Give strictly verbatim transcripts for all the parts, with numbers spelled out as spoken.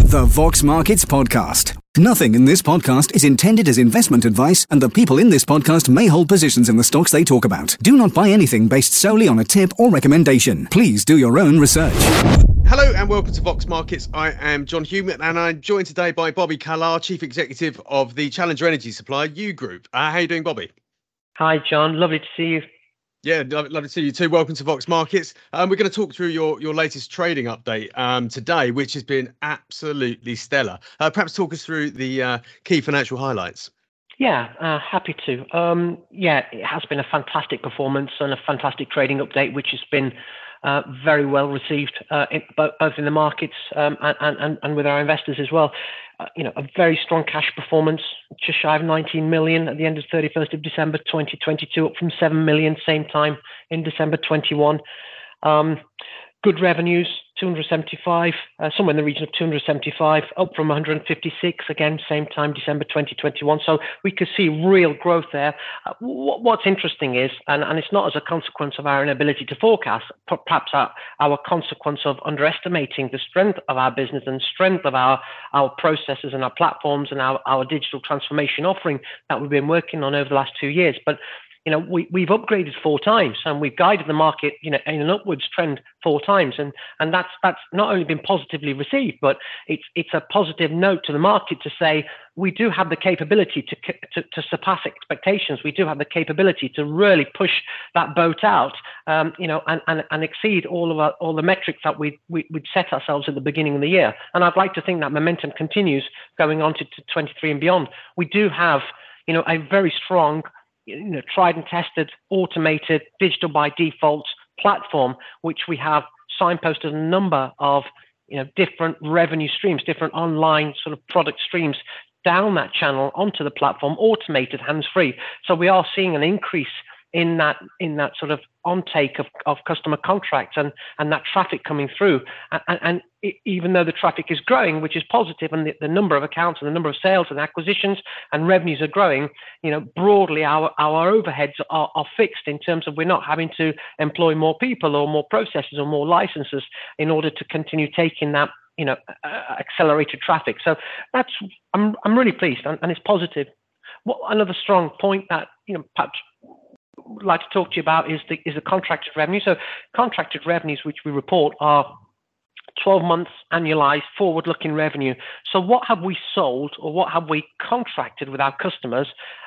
The Vox Markets Podcast. Nothing in this podcast is intended as investment advice, and the people in this podcast may hold positions in the stocks they talk about. Do not buy anything based solely on a tip or recommendation. Please do your own research. Hello and welcome to Vox Markets. I am John Hewman and I'm joined today by Bobby Callar, Chief Executive of the Challenger Energy Supplier, U Group. Uh, how are you doing, Bobby? Hi, John. Lovely to see you. Yeah, lovely to see you too. Welcome to Vox Markets. Um, we're going to talk through your, your latest trading update um, today, which has been absolutely stellar. Uh, perhaps talk us through the uh, key financial highlights. Yeah, uh, happy to. Um, yeah, it has been a fantastic performance and a fantastic trading update, which has been uh, very well received, uh, in, both, both in the markets um, and, and, and with our investors as well. Uh, you know, a very strong cash performance, just shy of nineteen million at the end of thirty-first of December twenty twenty-two, up from seven million same time in December twenty-one. Um, good revenues, two hundred seventy-five, uh, somewhere in the region of two hundred seventy-five, up from one hundred fifty-six, again, same time, December twenty twenty-one. So we could see real growth there. Uh, w- what's interesting is, and, and it's not as a consequence of our inability to forecast, perhaps our, our consequence of underestimating the strength of our business and strength of our, our processes and our platforms and our, our digital transformation offering that we've been working on over the last two years. But You know, we, we've upgraded four times and we've guided the market, you know, in an upwards trend four times. And, and that's, that's not only been positively received, but it's, it's a positive note to the market to say, we do have the capability to, to, to surpass expectations. We do have the capability to really push that boat out, um, you know, and, and, and exceed all of our, all the metrics that we, we, we'd set ourselves at the beginning of the year. And I'd like to think that momentum continues going on to, to twenty-three and beyond. We do have, you know, a very strong, you know, tried and tested, automated, digital by default platform, which we have signposted a number of, you know, different revenue streams, different online sort of product streams down that channel onto the platform, automated, hands-free. So we are seeing an increase in that in that sort of on-take of, of customer contracts and, and that traffic coming through. And, and it, even though the traffic is growing, which is positive, and the, the number of accounts and the number of sales and acquisitions and revenues are growing, you know, broadly our, our overheads are, are fixed in terms of we're not having to employ more people or more processes or more licenses in order to continue taking that, you know, uh, accelerated traffic. So that's, I'm, I'm really pleased and, and it's positive. What, another strong point that, you know, perhaps would like to talk to you about is the is the contracted revenue. So contracted revenues, which we report, are twelve months annualized forward-looking revenue. So what have we sold or what have we contracted with our customers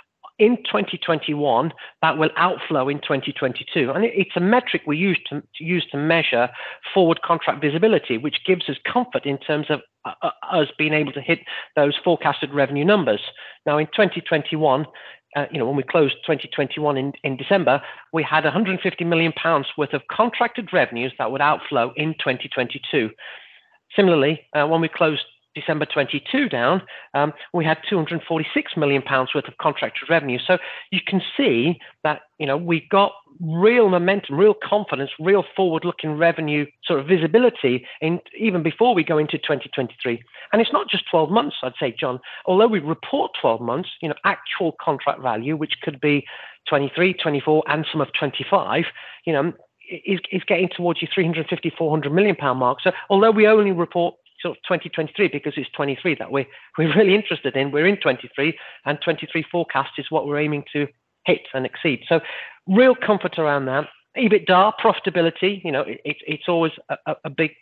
in twenty twenty-one that will outflow in twenty twenty-two? And it, it's a metric we use to, to use to measure forward contract visibility, which gives us comfort in terms of uh, us being able to hit those forecasted revenue numbers. Now, in twenty twenty-one, Uh, you know, when we closed twenty twenty-one in, in December, we had one hundred fifty million pounds worth of contracted revenues that would outflow in twenty twenty-two. Similarly, uh, when we closed December twenty-two down, um, we had two hundred forty-six million pounds worth of contracted revenue. So you can see that, you know, we got real momentum, real confidence, real forward-looking revenue sort of visibility in even before we go into twenty twenty-three. And it's not just twelve months, I'd say, John. Although we report twelve months, you know, actual contract value, which could be twenty-three, twenty-four, and some of twenty-five, you know, is, is getting towards your three hundred fifty, four hundred million pound mark. So although we only report sort of twenty twenty-three because it's twenty-three that we're, we're really interested in, we're in twenty-three, and twenty-three forecast is what we're aiming to hit and exceed. So real comfort around that. EBITDA, profitability, you know, it, it's always a, a big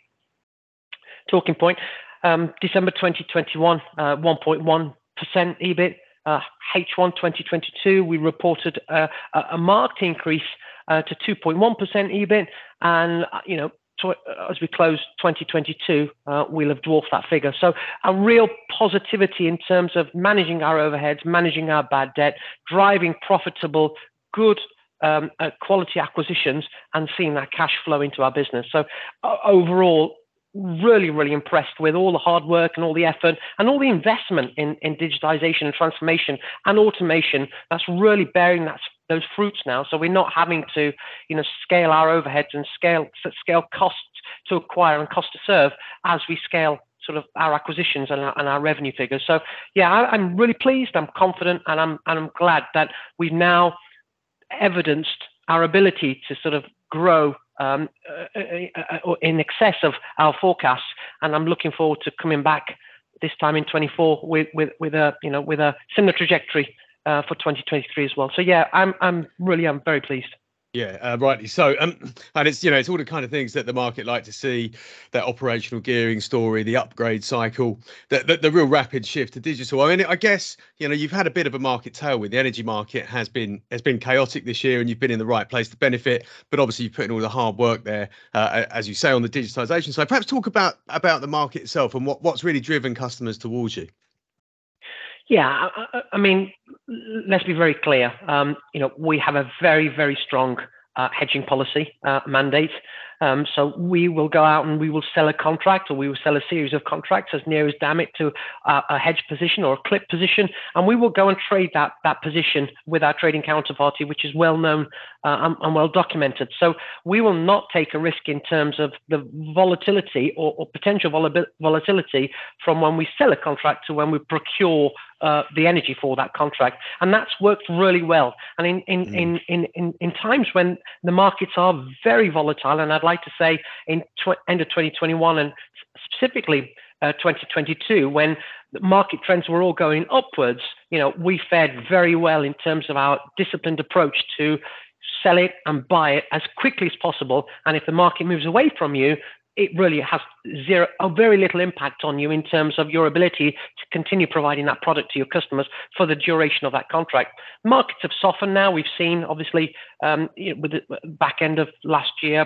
talking point. Um, December twenty twenty-one, uh, one point one percent E B I T. Uh, H one twenty twenty-two, we reported uh, a, a marked increase uh, to two point one percent E B I T. And, uh, you know, tw- as we close twenty twenty-two, uh, we'll have dwarfed that figure. So a real positivity in terms of managing our overheads, managing our bad debt, driving profitable, good um, uh, quality acquisitions, and seeing that cash flow into our business. So uh, overall, really, really impressed with all the hard work and all the effort and all the investment in, in digitization and transformation and automation that's really bearing that, those fruits now. So we're not having to, you know, scale our overheads and scale scale costs to acquire and cost to serve as we scale sort of our acquisitions and our, and our revenue figures. So yeah, I, I'm really pleased. I'm confident, and I'm and I'm glad that we've now evidenced our ability to sort of grow Um, uh, uh, uh, in excess of our forecasts, and I'm looking forward to coming back this time in twenty-four with with with a you know with a similar trajectory uh, for twenty twenty-three as well. So yeah, I'm I'm really I'm very pleased. Yeah, uh, rightly so. Um, and it's, you know, it's all the kind of things that the market like to see, that operational gearing story, the upgrade cycle, the, the, the real rapid shift to digital. I mean, I guess, you know, you've had a bit of a market tailwind. The energy market has been has been chaotic this year, and you've been in the right place to benefit. But obviously, you've put in all the hard work there, uh, as you say, on the digitization side. Perhaps talk about about the market itself and what, what's really driven customers towards you. Yeah, I, I mean, let's be very clear. Um, you know, we have a very, very strong uh, hedging policy uh, mandate. Um, so we will go out and we will sell a contract, or we will sell a series of contracts as near as damn it to uh, a hedge position or a clip position, and we will go and trade that that position with our trading counterparty, which is well known uh, and, and well documented. So we will not take a risk in terms of the volatility or, or potential vol- volatility from when we sell a contract to when we procure uh, the energy for that contract, and that's worked really well. And in in mm. in, in in in times when the markets are very volatile, and I'd like like to say in tw- end of twenty twenty-one and specifically uh, twenty twenty-two, when the market trends were all going upwards, you know, we fared very well in terms of our disciplined approach to sell it and buy it as quickly as possible. And if the market moves away from you, it really has zero, a very little impact on you in terms of your ability to continue providing that product to your customers for the duration of that contract. Markets have softened now. We've seen, obviously, um, you know, with the back end of last year,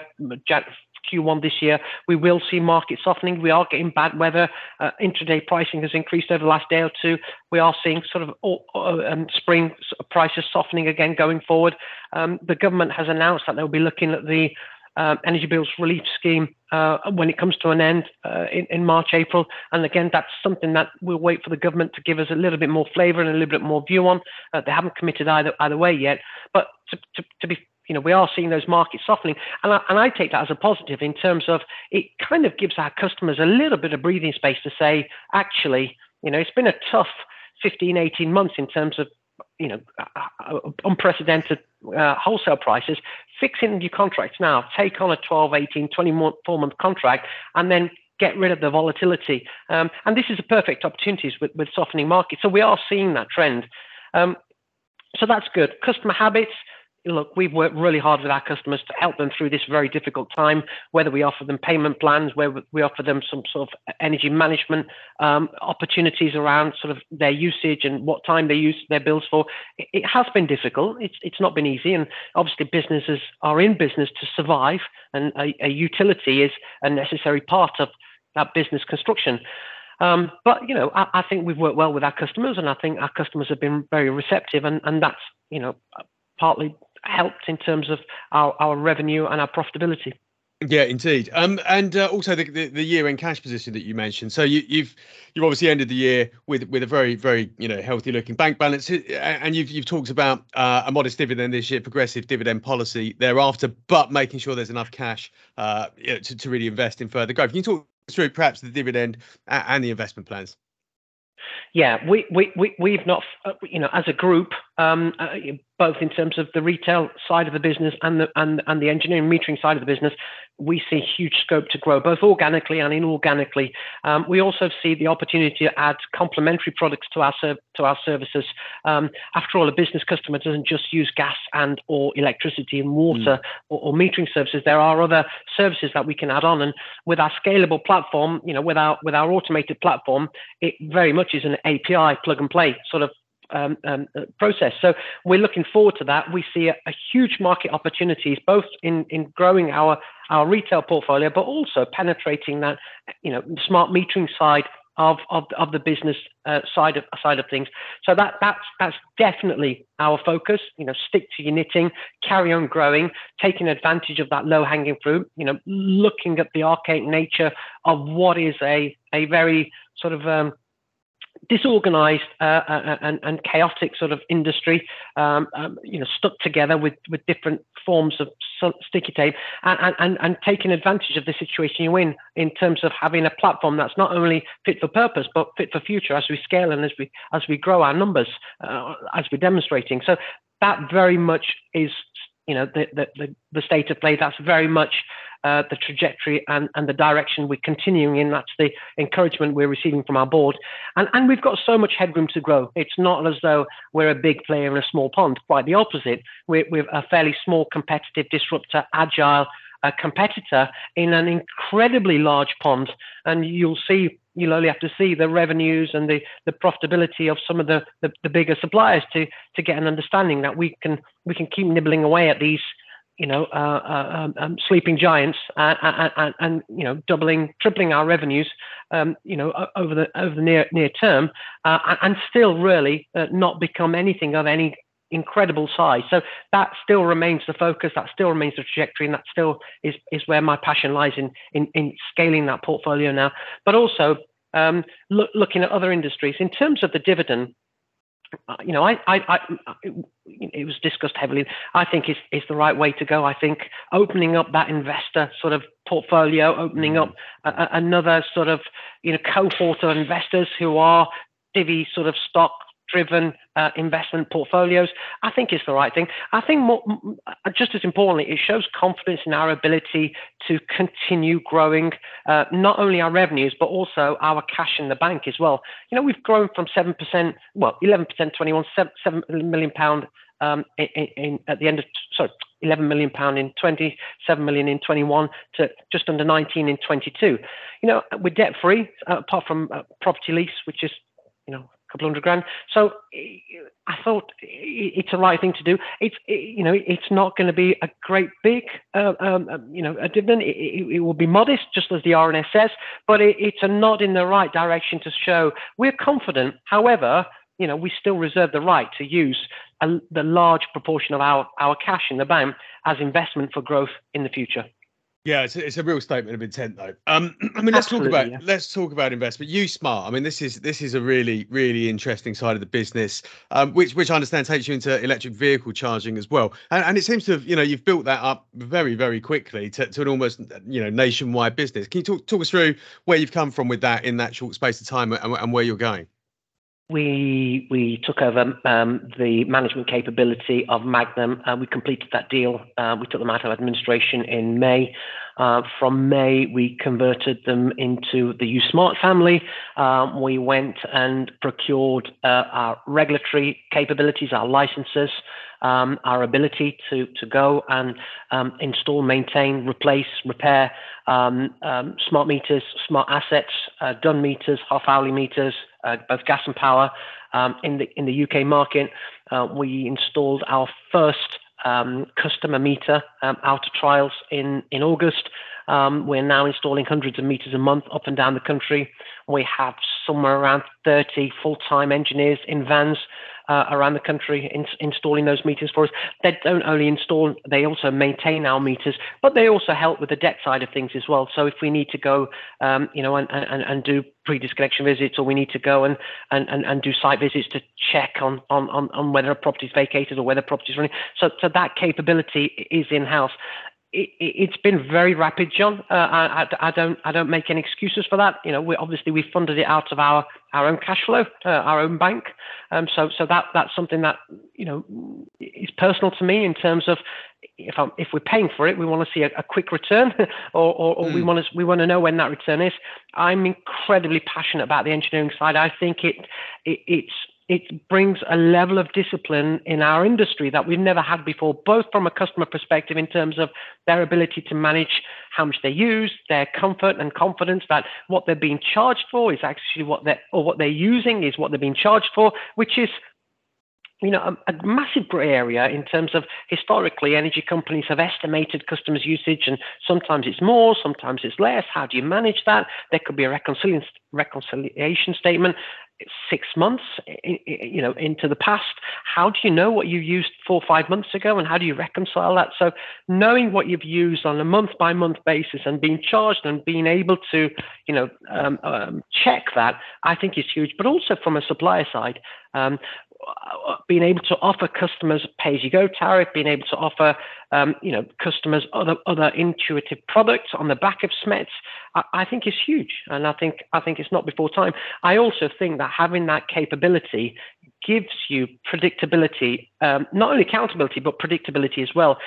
Q one this year, we will see market softening. We are getting bad weather. Uh, intraday pricing has increased over the last day or two. We are seeing sort of uh, um, spring prices softening again going forward. Um, the government has announced that they'll be looking at the Um, energy bills relief scheme uh, when it comes to an end uh, in, in March, April. And again, that's something that we'll wait for the government to give us a little bit more flavour and a little bit more view on. Uh, they haven't committed either either way yet. But to, to, to be, you know, we are seeing those markets softening. And I, and I take that as a positive in terms of it kind of gives our customers a little bit of breathing space to say, actually, you know, it's been a tough fifteen, eighteen months in terms of, you know, unprecedented uh, wholesale prices. Fix in your contracts now, take on a twelve, eighteen, twenty-four month contract, and then get rid of the volatility. Um, and this is a perfect opportunity with, with softening markets. So we are seeing that trend. Um, so that's good. Customer habits. Look, we've worked really hard with our customers to help them through this very difficult time, whether we offer them payment plans, where we offer them some sort of energy management um, opportunities around sort of their usage and what time they use their bills for. It, it has been difficult. It's it's not been easy. And obviously businesses are in business to survive, and a, a utility is a necessary part of that business construction. Um, but, you know, I, I think we've worked well with our customers, and I think our customers have been very receptive, and, and that's, you know, partly helped in terms of our, our revenue and our profitability. Yeah, indeed. Um, and uh, also the, the, the year-end cash position that you mentioned. So you, you've you've obviously ended the year with with a very very you know healthy-looking bank balance, and you've you've talked about uh, a modest dividend this year, progressive dividend policy thereafter, but making sure there's enough cash uh, you know, to to really invest in further growth. Can you talk through perhaps the dividend and the investment plans? Yeah, we, we, we, we've not, uh, you know, as a group, um, uh, both in terms of the retail side of the business and the, and, and the engineering metering side of the business, we see huge scope to grow, both organically and inorganically. Um, we also see the opportunity to add complementary products to our, ser- to our services. Um, after all, a business customer doesn't just use gas and or electricity and water mm. or, or metering services. There are other services that we can add on. And with our scalable platform, you know, with our, with our automated platform, it very much is an A P I plug and play sort of um, um, process. So we're looking forward to that. We see a, a huge market opportunities, both in, in growing our, our retail portfolio, but also penetrating that, you know, smart metering side of, of, of the business uh, side of side of things. So that that's that's definitely our focus. You know, stick to your knitting, carry on growing, taking advantage of that low hanging fruit. You know, looking at the archaic nature of what is a a very sort of um, disorganized uh, and, and chaotic sort of industry, um, um, you know, stuck together with, with different forms of sticky tape, and, and, and taking advantage of the situation you're in, in terms of having a platform that's not only fit for purpose, but fit for future as we scale and as we as we grow our numbers, uh, as we're demonstrating. So that very much is, you know, the, the, the state of play. That's very much uh, the trajectory and, and the direction we're continuing in. That's the encouragement we're receiving from our board. And, and we've got so much headroom to grow. It's not as though we're a big player in a small pond. Quite the opposite. We're, we're a fairly small, competitive, disruptor, agile uh, competitor in an incredibly large pond. And you'll see, you'll only have to see the revenues and the, the profitability of some of the, the, the bigger suppliers to, to get an understanding that we can, we can keep nibbling away at these, you know, uh, uh, um, um, sleeping giants, uh, and, and, and you know, doubling, tripling our revenues, um, you know, over the over the near near term, uh, and still really uh, not become anything of any incredible size. So that still remains the focus. That still remains the trajectory, and that still is is where my passion lies in in, in scaling that portfolio now. But also um, look, looking at other industries in terms of the dividend. Uh, you know, I, I, I, it was discussed heavily. I think is is the right way to go. I think opening up that investor sort of portfolio, opening up a, a, another sort of, you know, cohort of investors who are divvy sort of stock driven uh, investment portfolios, I think is the right thing. I think more, just as importantly, it shows confidence in our ability to continue growing uh, not only our revenues, but also our cash in the bank as well. You know, we've grown from seven percent, well, eleven percent, twenty-one, seven million pound um, in, in, at the end of, sorry, eleven million pound in twenty, seven million in twenty-one to just under nineteen in twenty-two. You know, we're debt free, uh, apart from uh, property lease, which is, you know, couple hundred grand. So I thought it's the right thing to do. It's, you know, it's not going to be a great big, uh, um, you know, a dividend. It, it, it will be modest, just as the R N S says, but it, it's a nod in the right direction to show we're confident. However, you know, we still reserve the right to use a, the large proportion of our, our cash in the bank as investment for growth in the future. Yeah, it's a, it's a real statement of intent, though. Um, I mean, let's Absolutely, talk about yeah. let's talk about investment. uSmart. I mean, this is this is a really really interesting side of the business, um, which which I understand takes you into electric vehicle charging as well. And, and it seems to have, you know, you've built that up very very quickly to, to an almost, you know, nationwide business. Can you talk talk us through where you've come from with that in that short space of time, and, and where you're going? We we took over um, the management capability of Magnum. Uh, we completed that deal. Uh, we took them out of administration in May. Uh, from May, we converted them into the uSmart family. Um, we went and procured uh, our regulatory capabilities, our licenses, um, our ability to to go and um, install, maintain, replace, repair um, um, smart meters, smart assets, uh, done meters, half-hourly meters, uh, both gas and power. Um, in the in the U K market, uh, we installed our first um, customer meter um, out of trials in in August. Um, we're now installing hundreds of meters a month up and down the country. We have somewhere around thirty full-time engineers in vans uh, around the country in, installing those meters for us. They don't only install, they also maintain our meters, but they also help with the debt side of things as well. So if we need to go, um, you know, and, and, and do pre-disconnection visits, or we need to go and, and, and, and do site visits to check on, on, on, on whether a property is vacated or whether a property is running. So, so that capability is in-house. It, it's been very rapid, John. Uh, I, I don't, I don't make any excuses for that. You know, we obviously we funded it out of our, our own cash flow, uh, our own bank. Um, so, so that that's something that, you know, is personal to me in terms of if I'm, if we're paying for it, we want to see a, a quick return, or, or, or mm. we want to we want to know when that return is. I'm incredibly passionate about the engineering side. I think it, it it's. It brings a level of discipline in our industry that we've never had before, both from a customer perspective in terms of their ability to manage how much they use, their comfort and confidence that what they're being charged for is actually what they're, or what they're using is what they're being charged for, which is, you know, a, a massive grey area in terms of historically energy companies have estimated customers' usage, and sometimes it's more, sometimes it's less. How do you manage that? There could be a reconciliation reconciliation statement six months, you know, into the past. How do you know what you used four or five months ago, and how do you reconcile that? So knowing what you've used on a month by month basis and being charged and being able to, you know, um, um, check that, I think is huge. But also from a supplier side, um, being able to offer customers pay-as-you-go tariff, being able to offer, um, you know, customers other other intuitive products on the back of SMETS, I, I think is huge, and I think I think it's not before time. I also think that having that capability gives you predictability, um, not only accountability but predictability as well.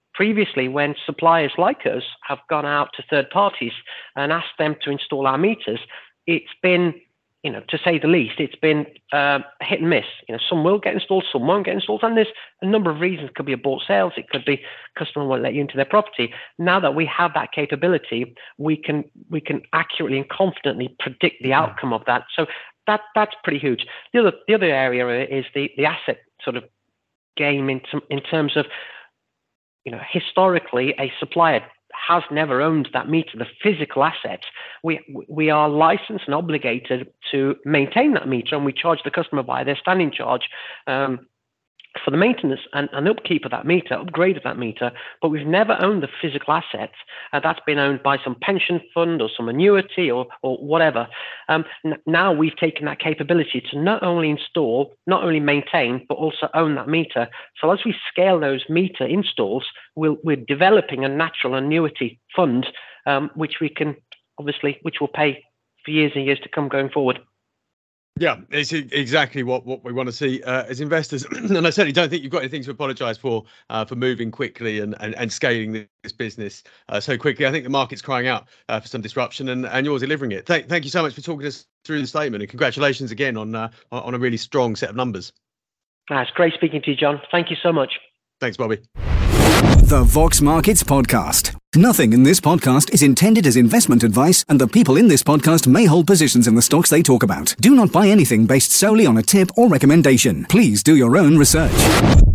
previously, when suppliers like us have gone out to third parties and asked them to install our meters, it's been, you know, to say the least, it's been uh, hit and miss. You know, some will get installed, some won't get installed, and there's a number of reasons. It could be abort sales, it could be customer won't let you into their property. Now that we have that capability, we can we can accurately and confidently predict the outcome of that. So that that's pretty huge. The other the other area is the the asset sort of game in in terms of, you know, historically a supplier has never owned that meter, the physical asset. We we are licensed and obligated to maintain that meter, and we charge the customer by their standing charge um, for the maintenance and, and upkeep of that meter, upgrade of that meter. But we've never owned the physical asset. Uh, that's been owned by some pension fund or some annuity or or whatever. Um, n- now we've taken that capability to not only install, not only maintain, but also own that meter. So as we scale those meter installs, we'll, we're developing a natural annuity fund, um, which we can obviously, which will pay for years and years to come going forward. Yeah, it's exactly what, what we want to see uh, as investors. And I certainly don't think you've got anything to apologise for uh, for moving quickly and, and, and scaling this business uh, so quickly. I think the market's crying out uh, for some disruption, and, and you're delivering it. Thank, thank you so much for talking us through the statement, and congratulations again on uh, on a really strong set of numbers. That's great speaking to you, John. Thank you so much. Thanks, Bobby. The Vox Markets Podcast. Nothing in this podcast is intended as investment advice, and the people in this podcast may hold positions in the stocks they talk about. Do not buy anything based solely on a tip or recommendation. Please do your own research.